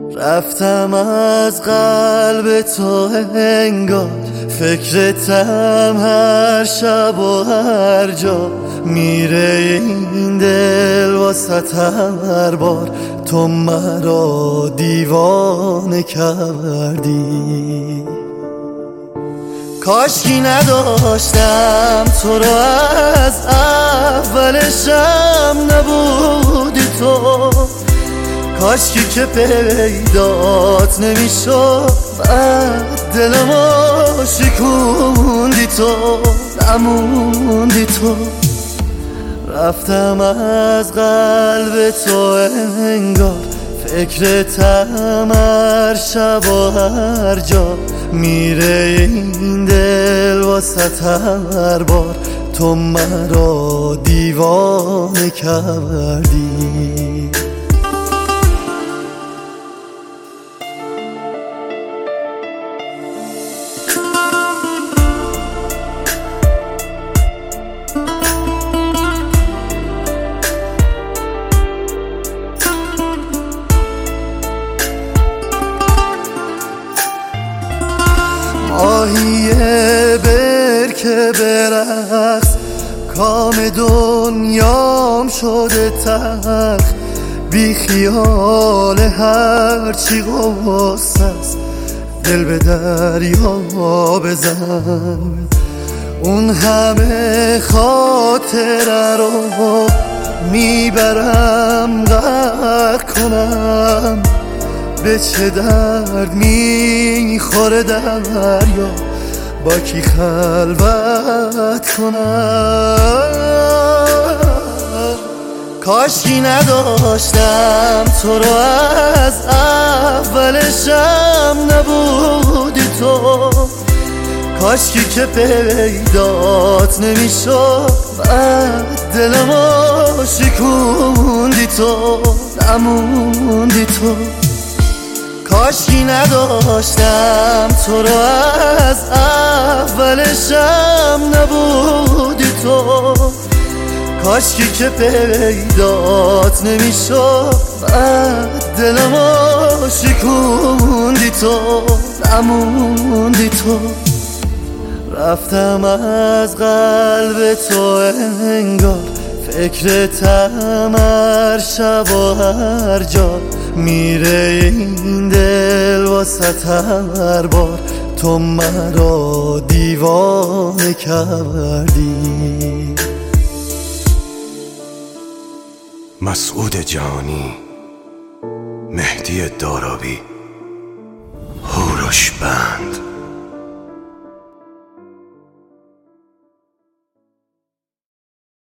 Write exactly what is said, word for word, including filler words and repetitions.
رفتم از قلب تو انگار، فکرتم هر شب و هر جا. میره این دل واسط هر بار، تو مرا دیوانه کردی. کاشکی نداشتم تو رو از اولشم نبودی تو، کاشکی که پیدات نمیشد بعد دلمو شکوندی تو، نموندی تو. رفتم از قلب تو انگار، فکرتم هر شب و هر جا. میره این دل واسط هر بار، تو مرا دیوانه کردی. ماهیه برکه برقص، کام دنیام شده تلخ. بی خیال هرچی غصه است، دل به دریا بزن. اون همه خاطره رو میبرم غرق کنم. به چه درد میخوره دریا، با کی خلوت کنم. کاشکی نداشتم تو رو از اولشم نبودی تو، کاشکی که پیدات نمیشد بعد دلمو شکوندی تو، نموندی تو. کاشکی نداشتم تو رو از اولشم نبودی تو، کاشکی که پیدات نمیشد بعد دلمو شکوندی تو، نموندی تو. رفتم از قلب تو انگار، فکرتم هر شب و هر جا. میره این دل واسط هر بار، تو مرا دیوانه کردی. مسعود جهانی، مهدی دارابی، هوروش بند.